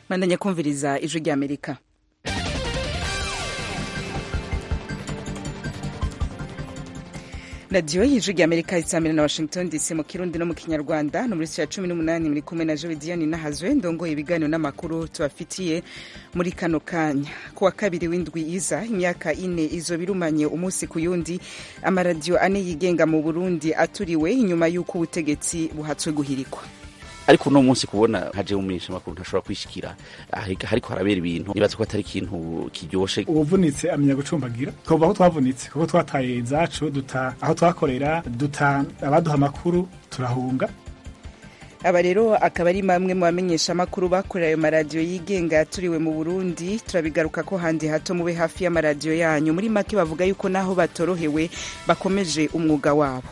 Mandanya kumviriza ijwi ry'Amerika. radiyo y'ijwi ry'Amerika isamira na Washington DC mu Kirundi no mu Kinyarwanda no muri ya 18 muri kumwe na Jodiane Nahazwe ndongoye ibiganiro n'amakuru tubafitiye muri kano kanya. Kuwa kabiri w'indwi iza imyaka 4 izo birumanye umunsi ku yundi amaradiyo ane yigenga mu Burundi aturiwe inyuma y'uko ubutegetsi buhatswe guhirikwa. Ariko no munsi kubona haje umumenyesha makuru ntashobora kwishikira hariko harabera ibintu nibaza ko atari ikintu kiryoshe. Ubuvunitse amenya gucumbagira twova aho twavunitse kuko twataye zacu duta aho twakorera duta abaduha makuru turahunga. Aba rero akaba ari bamwe mu bamenyesha makuru bakorera ayo maradiyo yigenga yaturiwe mu Burundi. Turabigaruka ko handi hato mube hafi y'amaradiyo yanyu. Muri make bavuga yuko naho batorohewe bakomeje umwuga wabo.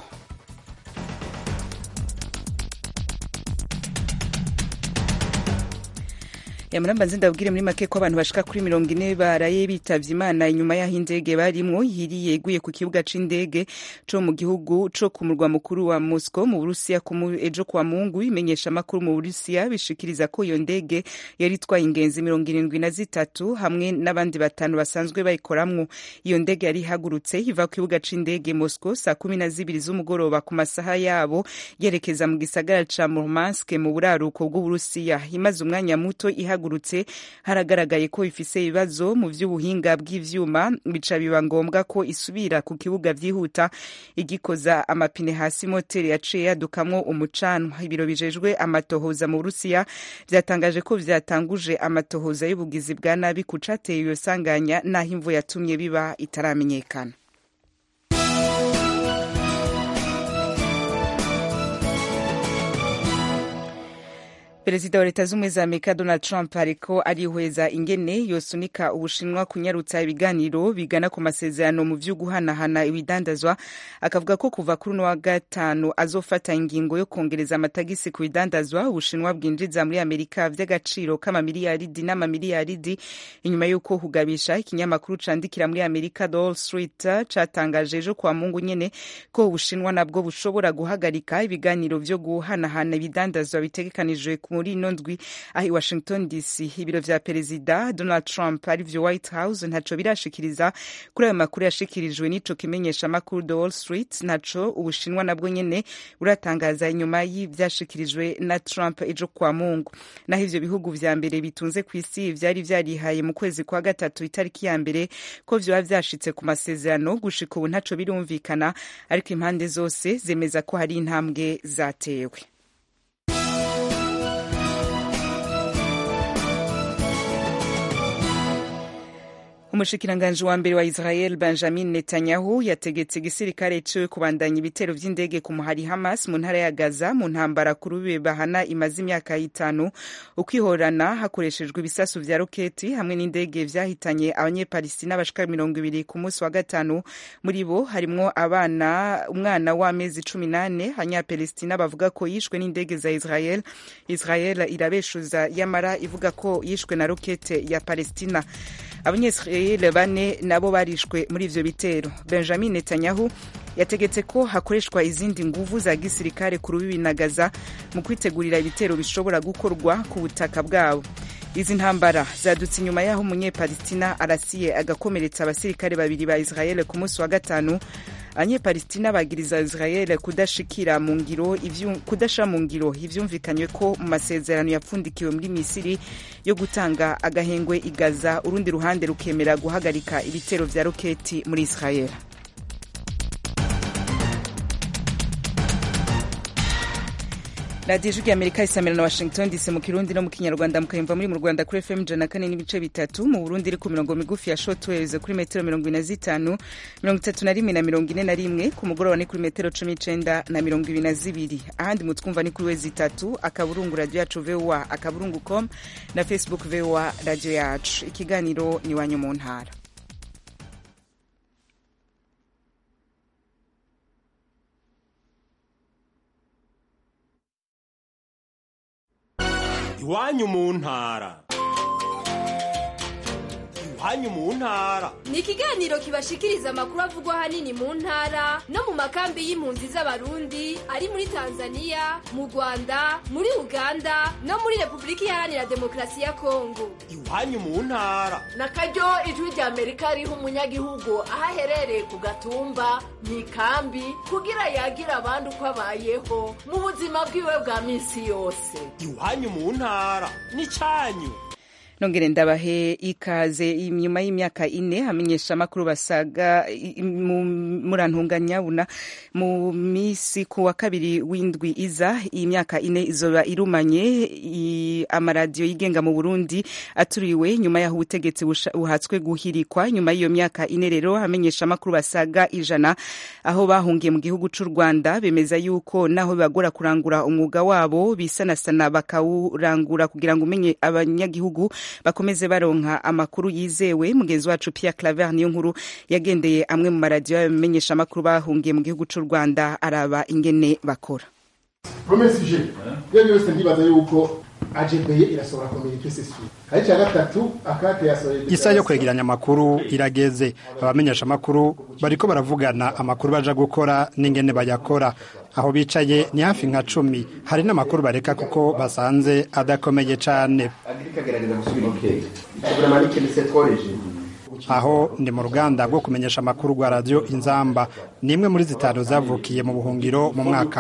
Yamurambanze ndabwire muri make ko abantu bashika kuri 40 baraye bitavye Imana inyuma y'aho indege barimwo yiriye iguye ku kibuga c'indege co mu gihugu co ku murwa mukuru wa Moscow mu Burusiya ejo kwa Mungu. Imenyesha makuru mu Burusiya bishikiriza ko iyo ndege yari itwaye ingenzi 73 hamwe n'abandi batanu basanzwe bayikoramwo. Iyo ndege yari hagurutse iva ku kibuga c'indege Moscow saa 12 z'umugoroba ku masaha yabo yerekeza mu gisagara ca Murmansk mu buraruko bw'Uburusiya. Imaze umwanya muto ihagurutse haragaragaye ko ifise ibibazo mu vy'ubuhinga bw'ivyuma bica biba ngombwa ko isubira ku kibuga vyihuta igikoza amapine hasi. Moteri yaciye yadukamwo umucanwa. Ibiro bijejwe amatohoza mu Burusiya vyatangaje ko vyatanguje amatohoza y'ubugizi bwa nabi kucateye iyo sanganya naho imvo yatumye biba itaramenyekana. Perezida wa Leta z'Ubumwe za Amerika Donald Trump ariko arihweza ingene yosunika Ubushinwa kunyarutsa ibiganiro bigana ku masezerano mu vyo guhanahana ibidandazwa. Akavuga ko kuva kuri wa gatanu azofata ingingo yo kongereza amatagisi ku bidandazwa Ubushinwa bwinjiza muri Amerika vy'agaciro k'amamiliyaridi n'amamiliyaridi. Inyuma y'uko hugabisha ikinyamakuru candikira muri Amerika The Wall Street catangaje ejo kwa Mungu nyene ko Ubushinwa nabwo bushobora guhagarika ibiganiro vyo guhanahana ibidandazwa bitegekanijwe muri ino ndwi aho Washington DC. Ibiro vya Perezida Donald Trump arivyo White House ntaco birashikiriza kuri ayo makuru yashikirijwe n'ico kimenyesha makuru The Wall Street. Naco Ubushinwa nabwo nyene uratangaza inyuma y'ivyashikirijwe na Trump ejo kwa Mungu. Naho ivyo bihugu vya mbere bitunze kw'isi vyari vyarihaye mu kwezi kwa gatatu itariki ya mbere ko vyoba vyashitse ku masezerano, gushika ubu ntaco birumvikana, ariko impande zose zemeza ko hari intambwe zatewe. Umushikiranganje wa mbere wa Israel Benjamin Netanyahu yategetse igisirikare ciwe kubandanya ibitero vy'indege ku muhari Hamas mu ntara ya Gaza mu ntambara ku rubibe bahana imaze imyaka 5 ukwihorana hakoreshejwe ibisasu vya roketi hamwe n'indege vyahitanye abanyepalestina bashika 200 ku munsi wa gatanu. Muri bo harimwo umwana w'amezi 18. Abanyapalestina bavuga ko yishwe n'indege za Israel. Israel irabeshuza yamara ivuga ko yishwe na rokete ya Palestina. Abanyesrael bane nabo barishwe muri ivyo bitero. Benjamin Netanyahu yategetse ko hakoreshwa izindi nguvu za gisirikare ku rubibi na Gaza mu kwitegurira ibitero bishobora gukorwa ku butaka bwabo. Izi ntambara zadutse inyuma yaho umunyepalestina arasiye agakomeretsa abasirikare babiri ba Israel ku munsi wa gatanu. Abanyepalestina bagiriza Israel kudashira mu ngiro ivyumvikanywe ko mu masezerano yapfundikiwe muri Misiri yo gutanga agahengwe i Gaza, urundi ruhande rukemera guhagarika ibitero vya roketi muri Israel. radiyo y'Amerika isamira na Washington DC mu Kirundi no mu Kinyarwanda mukayumva muri mu Rwanda kuri FM 104.3, mu Burundi iri ku mirongo migufi ya shortwave kuri metero 45, 31 na 41, ku mugoroba ni kuri metero 19 na 22. Ahandi mutwumva ni kuri wezi 3 akaburungu radio yacu VOA akaburungu.com na Facebook VOA radio yacu. Ikiganiro ni wanyu mu ntara. Iwanyu mu ntara. iwanyu mu ntara. Ni ikiganiro kibashikiriza amakuru avugwa hanini mu ntara no mu makambi y'impunzi z'abarundi ari muri Tanzania, mu Rwanda, muri Uganda no muri Republika Iharanira Demokarasi ya Kongo. Iwanyu mu ntara. Nakaryo ijwi rya Amerika riha umunyagihugu aho aherereye ku gatumba mu ikambi kugira yagira abandi uko abayeho mu buzima bwiwe bwa minsi yose. Iwanyu mu ntara ni cyanyu. Nongere ndabahe ikaze. Inyuma y'imyaka 4 hamenyesha amakuru basaga murantunganya buna mu misi ku wa kabiri w'indwi iza. Iyi myaka 4 izoba irumanye amaradiyo yigenga mu Burundi aturiwe nyuma yaho ubutegetsi buhatswe guhirikwa. Nyuma y'iyo myaka 4 rero hamenyesha amakuru basaga 100 aho bahungiye mu gihugu c'u Rwanda bemeza yuko naho bagora kurangura umwuga wabo bisanasana bakawurangura kugira ngo umenye abanyagihugu bakomeze baronka amakuru yizewe. Mugenzi wacu Pierre Claver niyo nkuru yagendeye amwe mu maradiyo y'amenyesha amakuru bahungiye mu gihugu c'u Rwanda araba ingene bakora. Promesije yose ndibaza yuko AGPE irasohora communication swift. Hari cya gatatu akate yasohoye isa yo kwegeranya amakuru irageze. Abamenyesha amakuru bariko baravugana amakuru baja gukora n'ingene bayakora. Aho bicaye ni hafi nka 10. Hari n'amakuru bareka kuko basanze adakomeye cane. Aho ndi mu ruganda rwo kumenyesha amakuru rwa radio Inzamba, nimwe muri zitanu zavukiye mu buhungiro mu mwaka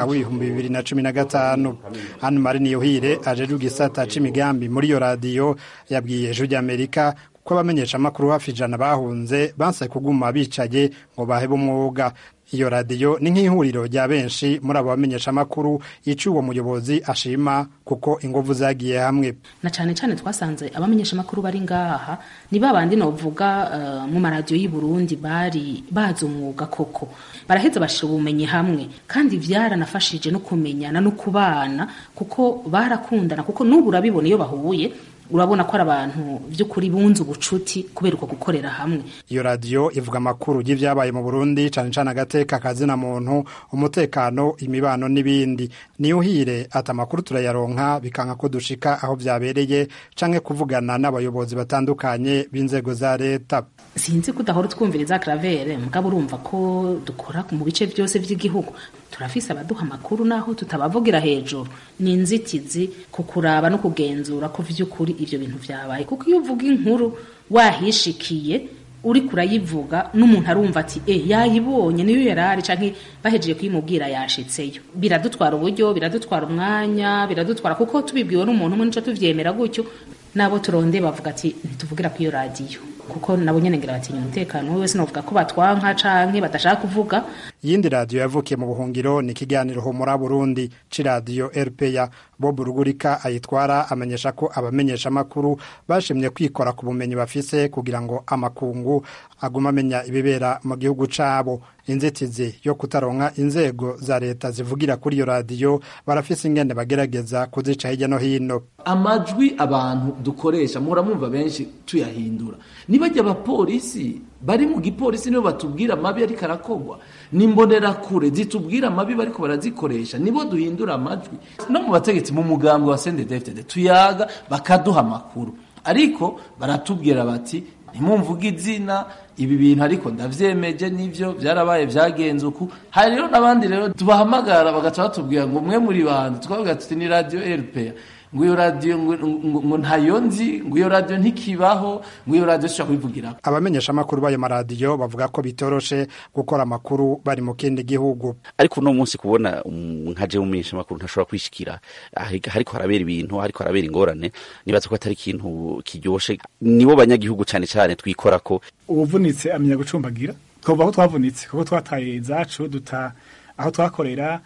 w'2015. Anne Marie Niyohire ajeje gisata c'imigambi muri yo radio yabwiye Ijwi rya Amerika ko abamenyesha amakuru hafi 100 bahunze banse kuguma bicaye ngo bahebe umwuga. Iyo radio ni nk'ihuriro rya benshi muri abo bamenyesha amakuru ico uwo muyobozi ashima kuko ingovu zagiye hamwe. Na cyane twasanze abamenyesha amakuru bari ngaha ni babandi novuga mu maradio y'u Burundi bari bazo umwuga koko baraheza bashira ubumenyi hamwe kandi vyaranafashije no kumenyana no kubana kuko barakundana kuko n'ubu urabibona iyo bahuye urabona ko ari abantu by'ukuri bunze ubucuti kubera uko gukorera hamwe. Iyo radio ivuga amakuru y'ivyabaye mu Burundi cyane agateka kazina muntu, umutekano, imibano n'ibindi. Niyohire ati amakuru turayaronka bikanka ko dushika aho vyabereye canke kuvugana n'abayobozi batandukanye b'inzego za leta. Sinzi kudahora twumviriza Claver mugabo urumva ko dukora mu bice byose by'igihugu. Turafise abaduha amakuru naho tutabavugira hejuru. Ni inzitizi kukuraba no kugenzura ko vy'ukuri ivyo bintu vyabaye kuko iyo uvuga inkuru wahishikiye uri kurayivuga n'umuntu arumva ati yayibonye niyo yarari canke bahejeje kuyimubwira yashitseyo. Biradutwara uburyo, biradutwara umwanya, biradutwara kuko tubibwiwe n'umuntu umwe nico tuvyemera gutyo nabo turonde bavuga ati ntituvugira ku iyo radio kuko nabo nyene ngira batinya umutekano wese novuga ko batwanka canke badashaka kuvuga. Yindi radio yavukiye mu buhungiro ni kiganiro ho muri Burundi ci radio RPA. Bob Rugurika ayitwara amenyesha ko abamenyesha amakuru bashimye kwikora ku bumenyi bafise kugira ngo amakungu aguma amenya ibibera mu gihugu cabo. Inzitizi yo kutaronka inzego za leta zivugira kuri iyo radio barafise ingene bagerageza kuzica hirya no hino. Amajwi abantu dukoresha muramumva benshi tuyahindura. Nibajya abapolisi bari mu gipolisi nibo batubwira amabi ariko arakogwa, nimbonera kure zitubwira amabi bariko barazikoresha nibo duhindura amajwi. No mu bategetsi mu mugambi wa CNDD-FDD tuyaga bakaduha amakuru ariko baratubwira bati ntimumvuga izina ibi bintu ariko ndavyemeje nivyo byarabaye byagenze uku. Hari rero nabandi rero tubahamagara bagaca batubwira ngo mwe muri bandi twavuga tuti ni radio RPA ngo iyo radio ngo ntayonzi ngo iyo radio ntikibaho ngo iyo radio shaka kubivugira. Abamenyesha amakuru bayo maradiyo bavuga ko bitoroshe gukora amakuru bari mu kindi gihugu ariko no munsi kubona nkaje umenyesha amakuru ntashobora kwishikira hariko harabera ibintu hariko harabera ingorane nibaza ko atari ikintu kiryoshe. Nibo banyagihugu cyane twikora ko ubuvunitse amenya gucumbagira twova aho twavunitse kuko twataye zacu aho twakorera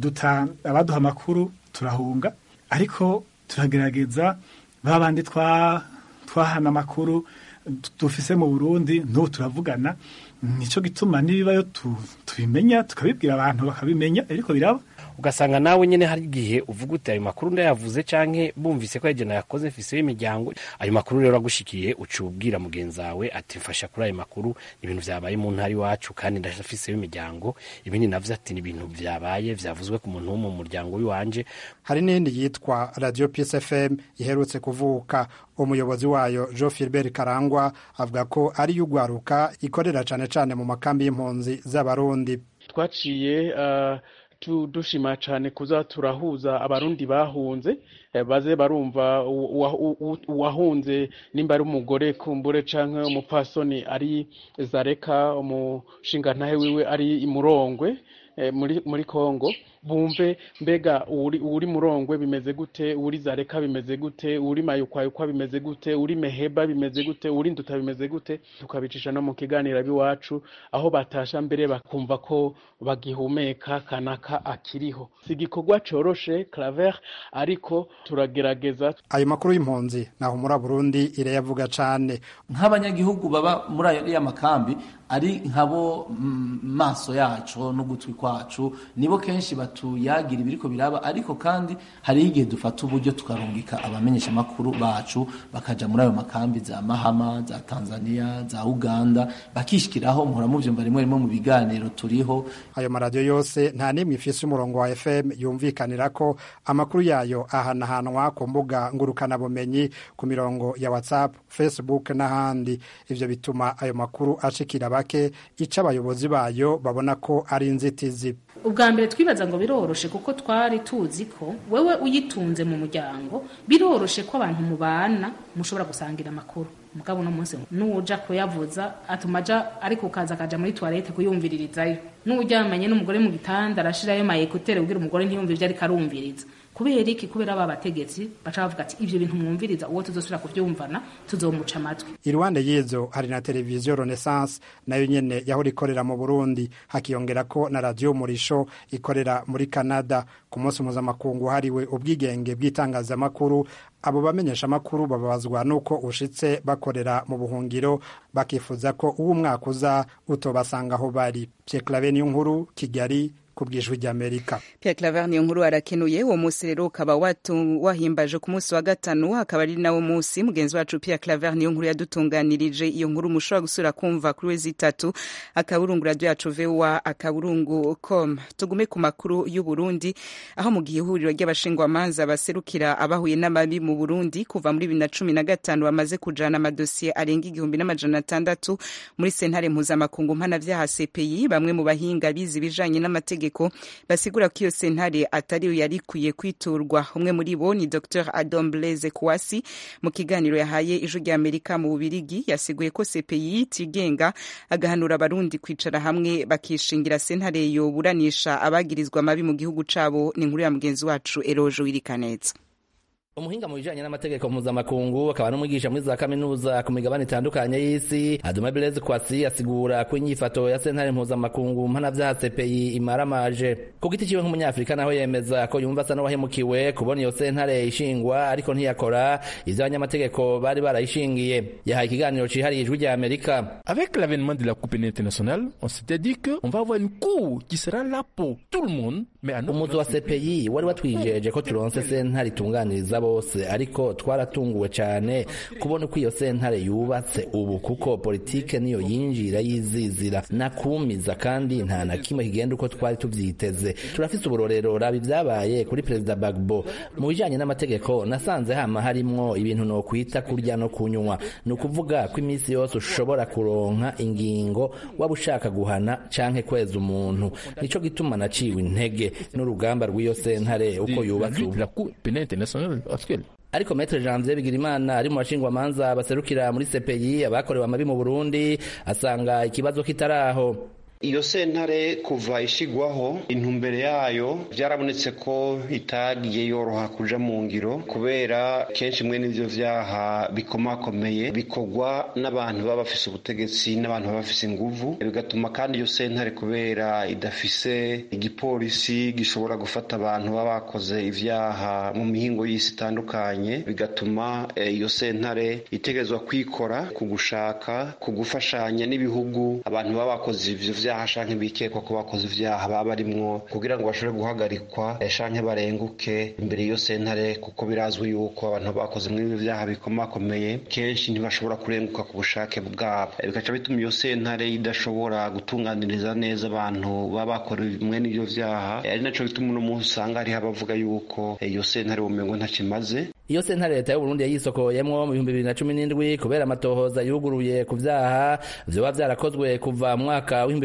abaduha amakuru turahunga ariko turagerageza babandi twahana amakuru dufise mu Burundi n'ubu turavugana. Nico gituma nibibayo tubimenya tukabibwira abantu bakabimenya ariko biraba ugasanga nawe nyene hari igihe uvuga uti ayo makuru ndayavuze canke bumvise ko yajena yakoze mfise imiryango ayo makuru rero agushikiye ucubwira mugenzi wawe ati mfasha kuri ayo makuru ibintu vyabaye mu ntari wacu kandi ndafise imiryango ibindi navyo ati ni ibintu vyabaye vyavuzwe ku muntu wo mu muryango wiwanje. Hari n'indi yitwa Radio Peace FM iherutse kuvuka, umuyobozi wayo Jean Philbert Karangwa avuga ko ari y'ugwaruka ikorera cane cane mu makambi y'impunzi z'abarundi. Twaciye dushima cyane kuza turahuza abarundi bahunze baze barumva uwahunze nimba ari umugore kumbure canke umupfasoni ari Zareka umushingantahe wiwe ari Imurongwe muri Kongo, bumve mbega uri Murongwe bimeze gute, uri Zareka bimeze gute, uri Mayukwayukwa bimeze gute, uri Meheba bimeze gute, uri Nduta bimeze gute, tukabicisha no mu kiganiro biwacu aho batasha mbere bakumva ko bagihumeka kanaka akiriho. Si igikorwa coroshe Claver, ariko turagerageza. Ayo makuru y'impunzi naho muri Burundi irayavuga cane. Nk'abanyagihugu baba muri ayo makambi ari nkabo maso yacu n'ugutwi kwacu, nibo kenshi batuyagira ibiriko biraba, ariko kandi hari igihe dufata uburyo tukarungika abamenyesha makuru bacu bakaja muri ayo makambi za Mahama, za Tanzania, za Uganda, bakishikiraho muhora muvyumva rimwe mu biganiro turiho. Ayo maradiyo yose nta nimwe ifise umurongo wa FM yumvikanira ko amakuru yayo ahanahanwa ku mbuga ngurukana bumenyi ku mirongo ya WhatsApp, Facebook n'ahandi. Ivyo bituma ayo makuru ashikira bake, ica abayobozi bayo babona ko ari inzitizi. Ubwa mbere twibaza ngo biroroshe kuko twari tuzi ko wewe uyitunze mu muryango biroroshe ko abantu mubana mushobora gusangira amakuru. Mugabo no munsi nuja kuyavuza atumaja ari kukaza kaja muri toilette kuyumviririzayo, n'uryamanye n'umugore mu gitanda arashirayo mayekutere kugira umugore ntiyumve ivyo ari karumviriza. Kubera iki? Kubera abategetsi baca bavuga ati ivyo bintu mwumviriza uwo tuzosubira kuvyumvana tuzomuca amatwi. Iruhande yizo hari na televiziyo Renaissance nayo nyene yahora ikorera mu Burundi, hakiyongera ko na radio Murisho ikorera muri Canada. Ku munsi mpuzamakungu hariwe ubwigenge bw'itangazamakuru, abo bamenyesha amakuru babazwa nuko ushitse bakorera mu buhungiro, bakifuza ko uwo mwaka uza utobasanga aho bari. Pierre Claver Niyonkuru, Kigali, kubw'ijwi ry'Amerika. Pierre Claver Niyonkuru arakenuye. Uwo munsi rero ukaba wahimbaje ku munsi wa gatanu, akaba ari nawo munsi mugenzi wacu Pierre Claver Niyonkuru yadutunganirije. Iyo nkuru mushobora gusura kumva kuri wezi 3 akaburungu radio yacu VOA akaburungu.com. Tugume ku makuru y'u Burundi, aho mu gihe ihuriro ry'abashingwamanza baserukira abahuye n'amabi mu Burundi kuva muri 2015 bamaze kujana amadosiye arenga 1600 muri sentare mpuzamakungu mpanavyaha CPI. Bamwe mu bahinga bizi bijanye n'amategeko basigura ko iyo sentare atari yarikwiye kwiturwa. Umwe muri bo ni Dr Adam Blaise Kouassi. Mu kiganiro yahaye ijwi ry'Amerika mu Bubirigi yasiguye ko CPI tigenga, agahanura abarundi kwicara hamwe bakishingira sentare yoburanisha abagirizwa amabi mu gihugu cabo. Ni inkuru ya mugenzi wacu Erojo Wirikaneza. Umuhinga mu bijanye n'amategeko mpuzamakungu akaba n'umwigisha muri za kaminuza ku migabane itandukanye y'isi, Adam Blaise Kouassi asigura ko inyifato ya sentare mpuzamakungu mpanavyaha CPI imaramaje. Ku giti ciwe nk'umunyafrika naho yemeza ko yumva asa n'uwahemukiwe kubona iyo sentare ishingwa ariko ntiyakora ivyo abanyamategeko bari barayishingiye. Yahaye ikiganiro cihariye ijwi rya Amerika. Avec l'avènement de la Cour pénale internationale, on s'était dit que on va avoir une cour qui sera là pour tout le monde, mais à umuzi wa CPI wari watwijeje ko turonse sentare itunganiriza bose, ariko twaratunguwe cyane kubona ko iyo sentare yubatse ubu, kuko politike niyo yinjira yizizira nakumiza, kandi nta na kimwe kigenda uko twari tuvyiteze. Turafise uburorero rabi vyabaye kuri Perezida Bagbo. Mu bijanye n'amategeko nasanze hama harimwo ibintu no kwita kurya no kunywa, ni ukuvuga ko imisi yose ushobora kuronka ingingo waba ushaka guhana canke kweza umuntu. Nico gituma naciwe intege n'urugamba rw'iyo sentare uko yubatse ubu. Ariko Maître Janvier Bigirimana ari mu bashingwamanza baserukira muri CPI abakorewe amabi mu Burundi asanga ikibazo kitaraho. Iyo sentare kuva ishigwaho intumbere yayo byarabonetse ko itagiye yoroha kuja mu ngiro, kubera kenshi mwe n'ivyo vyaha bikomakomeye bikorwa n'abantu baba bafise ubutegetsi n'abantu baba bafise inguvu, bigatuma kandi iyo sentare kubera idafise igipolisi gishobora gufata abantu baba bakoze ivyaha mu mihingo y'isi itandukanye, bigatuma iyo sentare itegezwa kwikora ku gushaka ku gufashanya n'ibihugu abantu baba bakoze ivyo ivyaha canke bikekwa ko bakoze ivyaha baba barimwo kugira ngo bashobore guhagarikwa canke barenguke imbere y'iyo sentare, kuko birazwi yuko abantu bakoze muri ibyo vyaha bikomakomeye kenshi ntibashobora kurenguka ku bushake bwabo, bikaca bituma iyo sentare idashobora gutunganiriza neza abantu baba bakora mwene ivyo vyaha. Ari naco bituma uno munsi usanga hariho abavuga yuko iyo sentare umengo ntakimaze. Iyo sentare leta y'u Burundi yayisokoyemwo mu 2017 kubera amatohoza yuguruye ku vyaha vyoba vyarakozwe kuva mu mwaka wa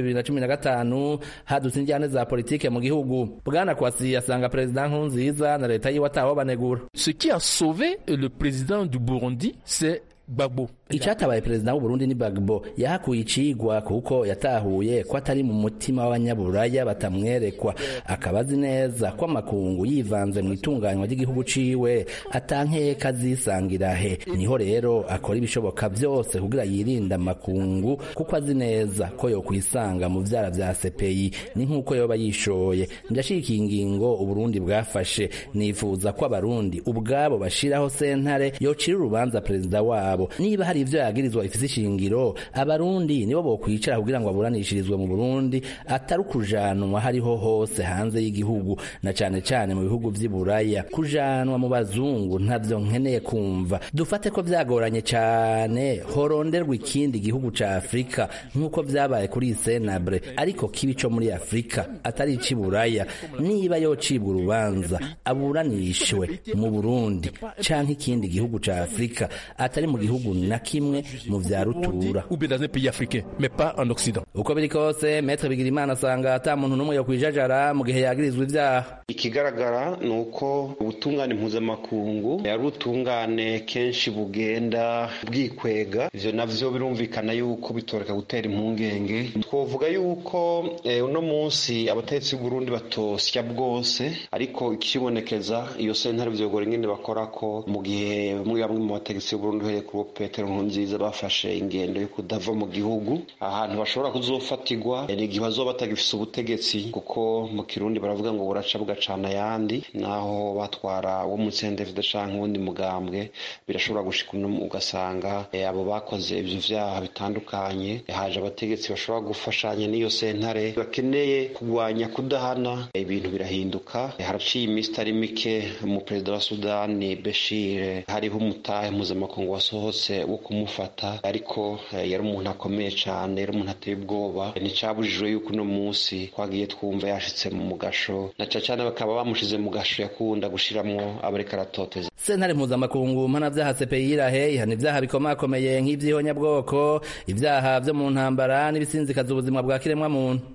2015 hadutse injyane za politike mu gihugu. Bwana Kwasi asanga president Nkurunziza na leta yiwe ataho banegura. Ce qui a sauvé le président du Burundi, c'est Gbagbo. Icatabaye president w'u Burundi ni Gbagbo yahakuye icigwa kuko yatahuye ko atari mu mutima w'abanyaburaya batamwerekwa, akabazi neza ko amakungu yivanze mu itunganywa ry'igihugu ciwe atankeka zisangira he. Niho rero akora ibishoboka vyose kugira yirinda amakungu, kuko azi neza ko yo kwisanga mu vyara vya CPI ni nkuko yoba yishoye. Ndashika ingingo u Burundi bwafashe, nifuza ko abarundi ubwabo bashiraho sentare yocira urubanza president wabo. Niba hari ivyo yagirizwa ifise ishingiro, abarundi nibo bokwicara kugira ngo aburanishirizwe mu Burundi atari kujanwa hariho hose hanze y'igihugu, na cane cane mu bihugu vy'iburaya. Kujanwa mu bazungu ntavyo nkeneye kumva. Dufate ko vyagoranye cane horonderwa ikindi gihugu ca Afrika nkuko vyabaye kuri Senabre, ariko kibi co muri Afrika atari iciburaya. Niba yocibwa urubanza aburanishwe mu Burundi canke ikindi gihugu ca Afrika atari mu gihugu na kimwe mu vya rutura, ou dans un pays africain mais pas en Occident. Uko biri kose Maître Bigirimana asanga ata muntu numwe yo kwijajara mu gihe yagirizwa ivyaha. Ikigaragara nuko ubutungane mpuzamakungu yari ubutungane kenshi bugenda bwikwega, ivyo navyo birumvikana yuko bitoreka gutera impungenge. Twovuga yuko uno munsi abatetsi b'u Burundi batosya bwose, ariko ikibonekeza iyo sentare vyogora ingene bakorako mu gihe bamwe mu bategetsi b'u Burundi uhereye kuri Petero Nkurunziza bafashe ingendo yo kudava mu gihugu. Ahantu bashobora kuzofatirwa ni igihe bazoba batagifise ubutegetsi, kuko mu Kirundi baravuga ngo buraca bugacana yandi, naho batwara wo mu CNDD canke uwundi mugambwe birashobora gushika ugasanga abo bakoze ivyo vyaha bitandukanye haje abategetsi bashobora gufashanya n'iyo sentare bakeneye kugwanya kudahana, ibintu birahinduka. Haraciye iminsi itari mike mu perezida wa Sudani Bashir hariho umutahe mpuzamakungu wasohotse wo kumufata, ariko yari umuntu akomeye cane, yari umuntu ateye ubwoba. Nticabujijwe yuko uno munsi twagiye twumva yashitse mu mugasho, na cane bakaba bamushize mu gasho yakunda gushiramwo abareka aratoteza. Sentare mpuzamakungu mpanavyaha CPI irahe ihana ivyaha bikomakomeye nk'ivy'ihonyabwoko, ivyaha vyo mu ntambara n'ibisinzikaza ubuzima bwa kiremwa muntu.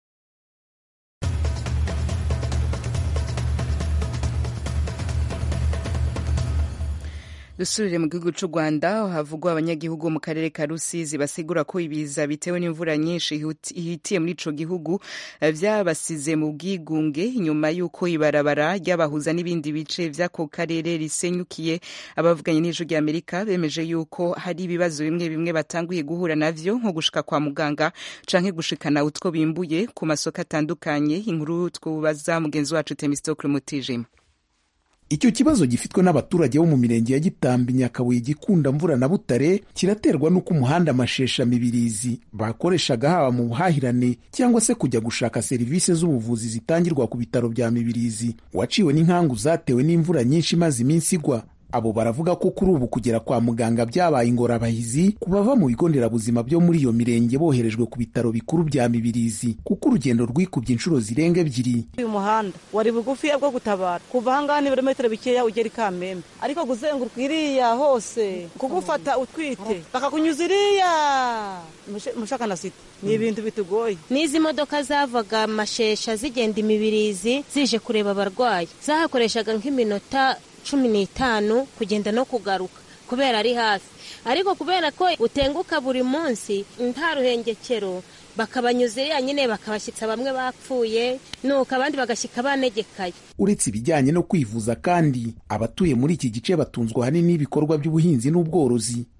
Dusubire mu gihugu c'u Rwanda havugwa abanyagihugu mu karere ka Rusizi basigura ko ibiza bitewe n'imvura nyinshi ihitiye muri ico gihugu vyabasize mu bwigunge nyuma yuko ibarabara ryabahuza n'ibindi bice vy'ako karere risenyukiye. Abavuganye n'ijwi ry'Amerika bemeje yuko hari ibibazo bimwe bimwe batanguye guhura navyo nko gushika kwa muganga canke gushikana utwo bimbuye ku masoko atandukanye. Inkuru twubaza mugenzi wacu Temistokle Mutijima. Icyo kibazo gifitwe n'abaturage bo mu mirenge ya Gitambi, Nyakabuye, Gikunda, Mvura na Butare kiraterwa n'uko umuhanda Mashesha Mibirizi bakoreshaga haba mu buhahirane cyangwa se kujya gushaka serivisi z'ubuvuzi zitangirwa ku bitaro bya Mibirizi waciwe n'inkangu zatewe n'imvura nyinshi maze iminsi igwa. Abo baravuga ko kuri ubu kugera kwa muganga byabaye ingorabahizi kubava mu bigo nderabuzima byo muri iyo mirenge boherejwe ku bitaro bikuru bya Mibirizi, kuko urugendo rwikubye inshuro zirenga 2. Uyu muhanda wari bugufi bwo gutabara kuva hangana ibirometero bikeya ugera Kamembe, ariko guzenguruka iriya hose kugufata utwite bakakunyuza iriya mushaka na site ni ibintu bitugoye. Nizi modoka zavaga Mashesha zigenda Mibirizi zije kureba abarwayi zahakoreshaga nk'iminota 15 kugenda no kugaruka kubera ari hafi, ariko kubera ko utenguka buri munsi nta ruhengekero bakabanyuze nyine bakabashyitsa bamwe bapfuye nuko abandi bagashyika banegekaye. Uretse ibijyanye no kwivuza kandi abatuye muri iki gice batunzwe hanini n'ibikorwa by'ubuhinzi n'ubworozi.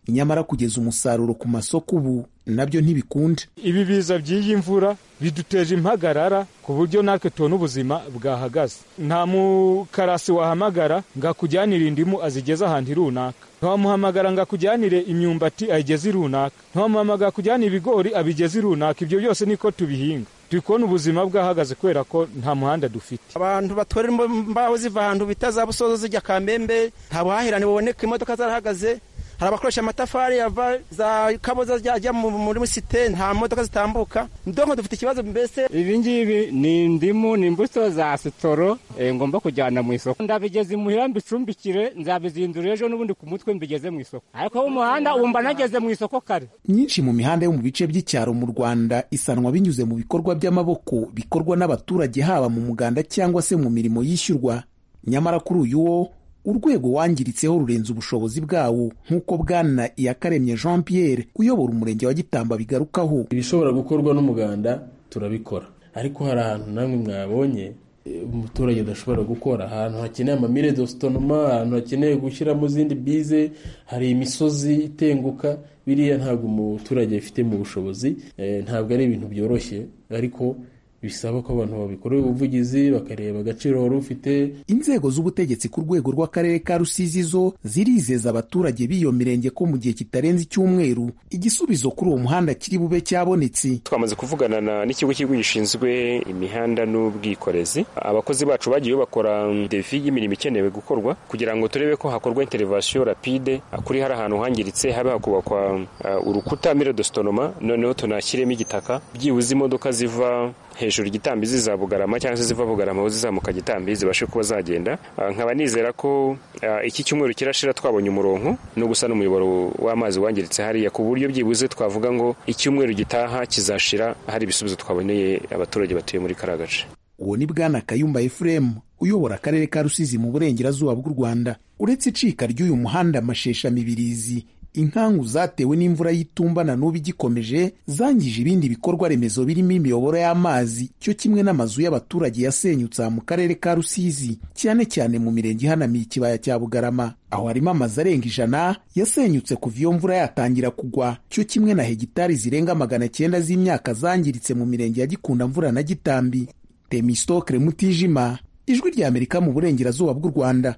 nyamara kugeza umusaruro ku masoko ubu nabyo ntibikunda. Ibi biza by'iyi mvura biduteje impagarara ku buryo natwe tubona ubuzima bwahagaze. Nta mukarasi wahamagara ngo akujyanire indimu azigeze ahantu runaka, ntiwamuhamagara ngo akujyanire imyumbati ayigeze runaka, ntiwamuhamagara kujyanira ibigori abigeze runaka. Ibyo byose niko tubihinga. Turi kubona ubuzima bwahagaze kubera ko nta muhanda dufite. Abantu batwara imbaho ziva ahantu bita za Busozo zijya Kamembe, nta buhahirane buboneka, imodoka zarahagaze. Hari abakoresha amatafari yava za Kaboza ajya muri site, nta modoka zitambuka. Ndonko dufite ikibazo mbese. Ibi ngibi ni indimu, ni imbuto za sitoro ngomba kujyana mu isoko. Ndabigeze imuhira mbicumbikire, nzabizindura ejo n'ubundi ku mutwe mbigeze mu isoko. Ariko umuhanda wumva nageze mu isoko kare. Nyinshi mu mihanda yo mu bice by'icyaro mu Rwanda isanwa binyuze mu bikorwa by'amaboko bikorwa n'abaturage, haba mu muganda cyangwa se mu mirimo yishyurwa. Nyamara kuri uyu wo urwego wangiritseho rurenze ubushobozi bwawo, nk'uko Bwana Iyakaremye Jean Pierre uyobora umurenge wa Gitamba bigarukaho. Ibishobora gukorwa n'umuganda turabikora, ariko hari ahantu namwe mwabonye umuturage adashobora gukora, ahantu hakeneye amamire d'autonoma, ahantu hakeneye gushyiramo zindi bize, hari imisozi itenguka. Biriya ntabwo umuturage afite mu bushobozi, ntabwo ari ibintu byoroshye, ariko bisaba ko abantu babikorera ubuvugizi bakareba agaciro wari ufite. Inzego z'ubutegetsi ku rwego rw'akarere ka Rusizi zo zirizeza abaturage b'iyo mirenge ko mu gihe kitarenze icyumweru igisubizo kuri uwo muhanda kiri bube cyabonetse. Twamaze kuvugana n'ikigo cy'igihugu gishinzwe imihanda n'ubwikorezi. Abakozi bacu bagiye bakora defi y'imirimo ikenewe gukorwa kugira ngo turebe ko hakorwa intervention rapide kuri hari ahantu hangiritse, habe hakubakwa urukuta mire d'autonoma, noneho tunashyiremo igitaka, byibuze imodoka ziva hejuru Gitambi ziza Bugarama cyangwa se ziva Bugarama aho zizamuka Gitambi zibashe kuba zagenda. Nkaba nizera ko iki cyumweru kirashira twabonye umurongo no gusa n'umuyoboro w'amazi wangiritse hariya, ku buryo byibuze twavuga ngo icyumweru gitaha kizashira hari ibisubizo twaboneye abaturage batuye muri Karagace. Uwo ni Bwana Kayumba Ephraim uyobora akarere ka Rusizi mu burengerazuba bw'u Rwanda. Uretse icika ry'uyu muhanda Mashesha Mibirizi, inkangu zatewe n'imvura y'itumba na n'ubu igikomeje zangije ibindi bikorwa remezo birimo imiyoboro y'amazi, cyo kimwe n'amazu y'abaturage yasenyutse mu karere ka Rusizi, cyane cyane mu mirenge ihanamiye ikibaya cya Bugarama. Aho harimo amazu arenga 100 yasenyutse kuva iyo mvura yatangira kugwa, cyo kimwe na hegitari zirenga 900 z'imyaka zangiritse mu mirenge ya Gikunda Mvura na Gitambi. Temistokle Mutijima, Ijwi rya Amerika mu burengerazuba bw'u Rwanda.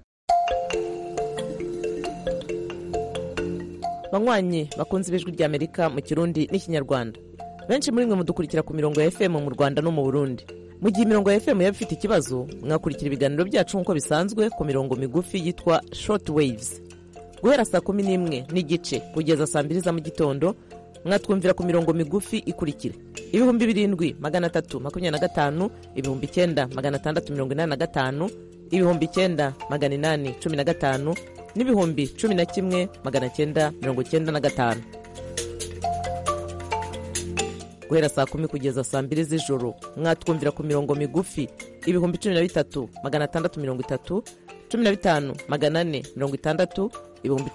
Banywanyi bakunze Ijwi rya Amerika mu Kirundi n'Ikinyarwanda, benshi muri mwe mudukurikira ku mirongo ya FM mu Rwanda no mu Burundi. Mu gihe imirongo ya FM yaba ifite ikibazo, mwakurikira ibiganiro byacu nk'uko bisanzwe ku mirongo migufi yitwa short waves. Guhera saa 11 n'igice kugeza saa 2 za mu gitondo, mwatwumvira ku mirongo migufi ikurikira: 2325, 9685, 9815 n'ibihumbi 11,995. Guhera saa 10 kugeza saa 2 z'ijoro mwatwumvira ku mirongo migufi 13,630, 15,460, ibihumbi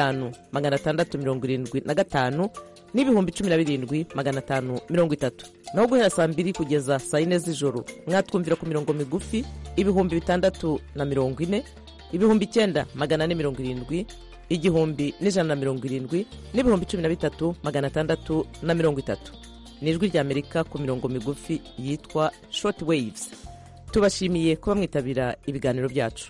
15,675 n'ibihumbi 17,530. Naho guhera saa 2 kugeza saa 4 z'ijoro mwatwumvira ku mirongo migufi 640, ibihumbi 9,470, igihumbi 170 n'ibihumbi 13,630. Ni Ijwi rya Amerika ku mirongo migufi yitwa short waves. Tubashimiye kuba mwitabira ibiganiro byacu.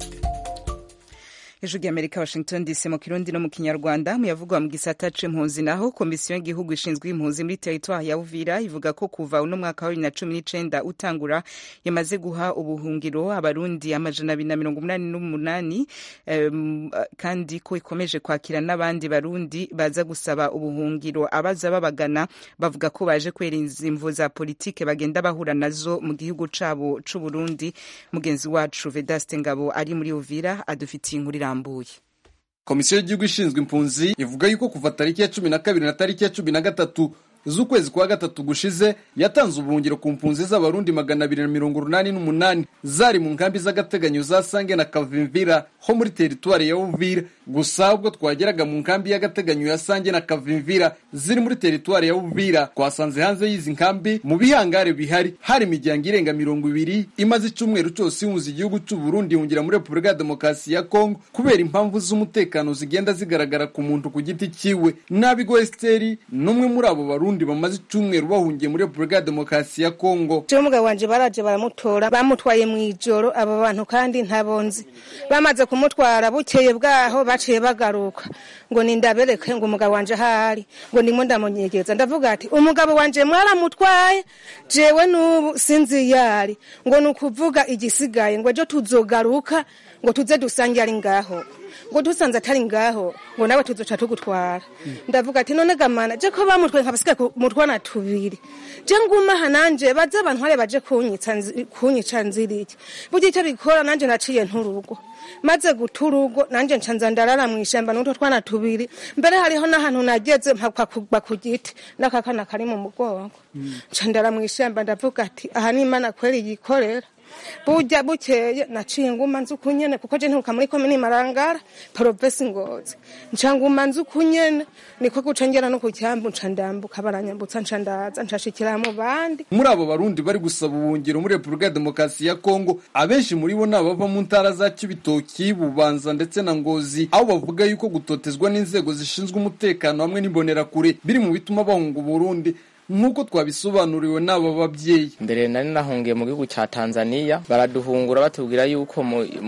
Ijwi rya Amerika, Washington DC, mu Kirundi no mu Kinyarwanda. Muyavugwa mu gisata c'impunzi, naho komisiyo y'igihugu ishinzwe impunzi muri territoire ya Uvira ivuga ko kuva uno mwaka wa 2019 utangura yamaze guha ubuhungiro abarundi 288, kandi ko ikomeje kwakira n'abandi barundi baza gusaba ubuhungiro. Abaza babagana bavuga ko baje kwerinza imvu za politike bagenda bahura nazo mu gihugu cabo c'u Burundi. Mugenzi wacu Vedaste Ngabo ari muri Uvira adufitiye inkuru. Komisiyo y'igihugu ishinzwe impunzi ivuga yuko kuva tariki ya 12 na tariki ya 13 z'ukwezi kwa gatatu gushize yatanze ubuhungiro ku mpunzi z'abarundi 288 zari mu nkambi z'agateganyo za Sange na Kavimvira ho muri teritwari ya Uvira. Gusa ubwo twageraga mu nkambi y'agateganyo ya Sange na Kavimvira ziri muri teritwari ya Uvira, twasanze hanze y'izi nkambi mu bihangare bihari hari imiryango irenga 200 imaze icyumweru cyose ihunze igihugu cy'u Burundi hungira muri Repubulika ya Demokarasi ya Kongo kubera impamvu z'umutekano zigenda zigaragara ku muntu ku giti ciwe. Nabigo Esteri numwe muri abo barundi bamaze icyumweru bahungiye muri Repubulika ya Demokarasi ya Kongo. Umugabo wanje baraje baramutora, bamutwaye mu ijoro abo bantu kandi ntabonzi. Bamaze kumutwara bukeye bwaho baciye bagaruka ngo nindabereke ngo umugabo wanje ahari, ngo ndimo ndamunyegeza. Ndavuga ati umugabo wanje mwaramutwaye, jewe n'ubu sinzi yari, ngo nukuvuga igisigaye ngo ejo tuzogaruka ngo tuze dusange ari ngaho, ngo dusanze atari ngaho ngo nawe tuzoca tugutwara. Ndavuga ati none gamana je ko bamutwe nkabasika mutwana tubiri, je nguma hananje baze abantware baje kunyica nziriki burya icyo bikora nanje naciye nturugo, maze guturugo nanje ncanza ndarara mu ishamba n'utwo twana tubiri. Mbere hariho n'ahantu nageze mpakwa kugba ku giti n'akakana kari mu mugongo, ncandara mu ishamba. Ndavuga ati aha ni Imana kweri yikorera. Burya bukeye naciye nguma nzu kunyene kuko je nturuka muri komini Marangara province Ngozi, ncanguma nzu kunyene niko gucengera no ku cyambu ncandambuka baranyambutsa ncandaza nshashikira mu bandi. Muri abo barundi bari gusaba ubuhungiro muri Repubulika ya Demokarasi ya Kongo, abenshi muri bo nabava mu ntara za Kibitoki, Bubanza ndetse na Ngozi, aho bavuga yuko gutotezwa n'inzego zishinzwe umutekano hamwe n'imbonera kure biri mu bituma bahunga Burundi. Nkuko twabisobanuriwe n'aba babyeyi. Mbere nari nahungiye mu gihugu cya Tanzania, baraduhungura batubwira yuko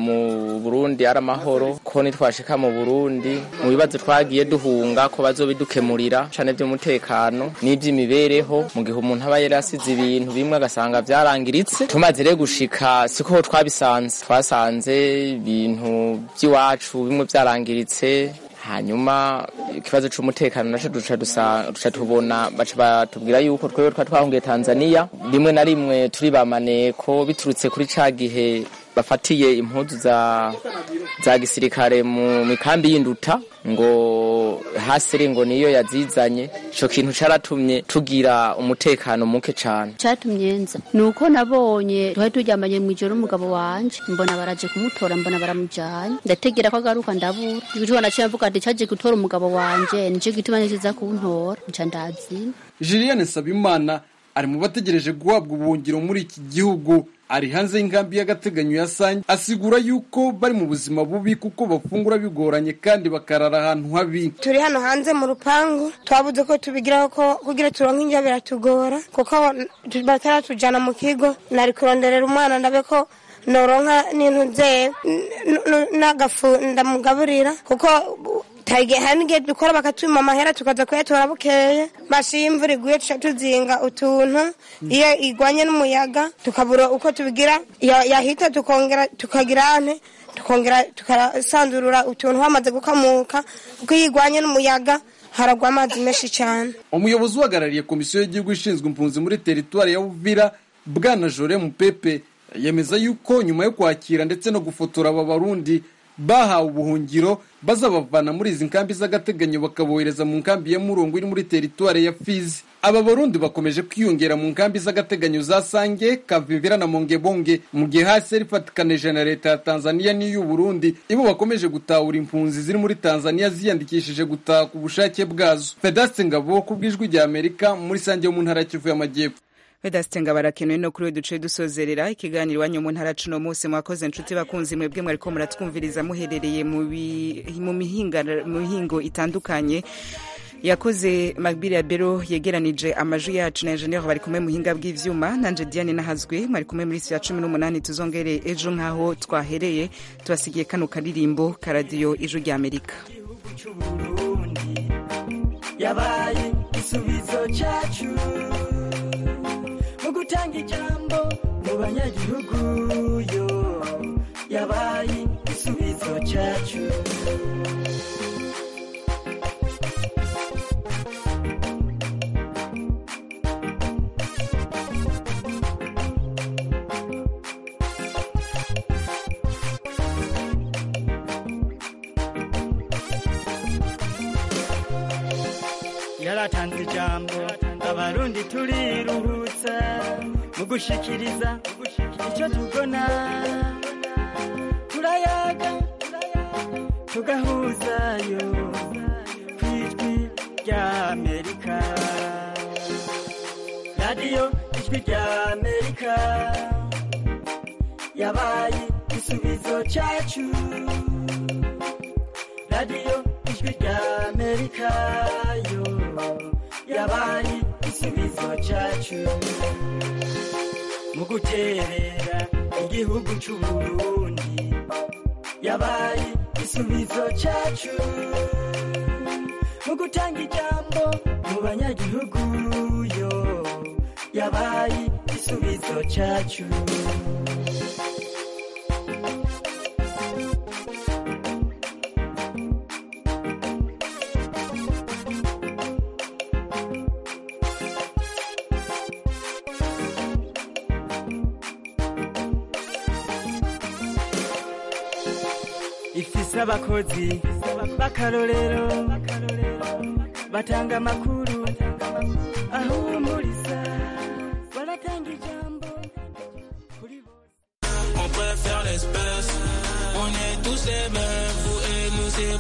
mu Burundi ari amahoro, ko nitwashika mu Burundi mu bibazo twagiye duhunga ko bazobidukemurira cyane by'umutekano n'iby'imibereho, mu gihe umuntu aba yarasize ibintu bimwe agasanga byarangiritse. Tumaze rero gushika siko twasanze ibintu by'iwacu bimwe byarangiritse. Hanyuma ikibazo cy'umutekano naco duca tubona baca batubwira yuko twebwe twahungiye Tanzania, rimwe na rimwe turi bamaneko biturutse kuri ca gihe bafatiye impuzu za gisirikare mu mikambi y'induta ngo hasere ngo niyo yazizanye. Ico kintu caratumye tugira umutekano muke cane. Catumye nza nuko nabonye twari turyamanye mu ijoro umugabo wanje, mbona baraje kumutora, mbona baramujanye, ndategera ko agaruka ndabura. Igihe naciye mvuga ati caje gutora umugabo wanje nico gituma niziza kuntora, nca ndazina. Julienne Sabimana ari mu bategereje guhabwa ubuhungiro muri iki gihugu, ari hanze y'inkambi y'agateganyo ya Sange. Asigura yuko bari mu buzima bubi kuko bafungura bigoranye kandi bakarara ahantu habi. Turi hano hanze mu rupangu, twabuze ko tubigiraho ko kugira turonke injya biratugora kuko bataratujana mu kigo. Nari kuronderera umwana ndabe ko noronka n'intu ze n'agafu ndamugaburira kuko hanige dukora bakatuma amahera tukaza kuyatora bukeye. Bashi imvura iguye tuca tuzinga utuntu, iyo igwanye n'umuyaga tukabura uko tubigira, yahita tukagira ane tukongera tukasandurura utuntu hamaze gukamuka kuko iyo igwanye n'umuyaga haragwa amazi menshi cyane. Umuyobozi uhagarariye komisiyo y'igihugu ishinzwe impunzi muri teritwari ya Uvira, Bwana Jore Mupepe, yemeza yuko nyuma yo kwakira ndetse no gufotora aba barundi bahawe ubuhungiro bazabavana muri izi nkambi z'agateganyo bakabohereza mu nkambi ya Murongo iri muri teritwari ya Fizi. Aba barundi bakomeje kwiyongera mu nkambi z'agateganyo za Sange, Kavimvira na Mongebonge, mu gihe hasi rifatikanije na leta ya Tanzania n'iy'u Burundi ibo bakomeje gutahura impunzi ziri muri Tanzania ziyandikishije gutaha ku bushake bwazo. Vedaste Ngabo ku bw'ijwi rya Amerika muri Sange yo mu ntara ya Kivu y'Amajyepfo. Vedaste Ngabo arakenewe no kuri duce dusozerera ikiganiro wanyu mu ntara cuno munsi. Mwakoze inshuti bakunzi mwebwe mwariko muratwumviriza muherereye mu mihingo itandukanye. Yakoze Magbiri ya Bero yegeranije amaju yacu na engineer bari kumwe muhinga bw'ivyuma, nanje Diane Nahazwe mwari kumwe muri ya 18 tuzongere ejo nkaho twahereye. Tubasigiye kano karirimbo ka radio Ijwi rya Amerika. Yabaye isubizo cyacu gutanga ijambo mu banyagihugu yo, yabaye isubizo cyacu. Yaratanze ijambo abarundi turiruhutsa mu gushikiriza icyo tubona turayaga tugahuzayo ku ijwi rya Amerika radiyo ijwi rya Amerika yabaye igisubizo cyacu radiyo ijwi rya Amerika yo yabaye igisubizo cyacu mu guterera igihugu cy'u Burundi yabaye igisubizo cyacu mu gutanga ijambo mu banyagihugu yo yabaye igisubizo cyacu. Ifise abakozi b'akarorero batanga amakuru ahumuriza baratanga ijambo kuri bose. On peut faire l'espèce, on est tous les mêmes.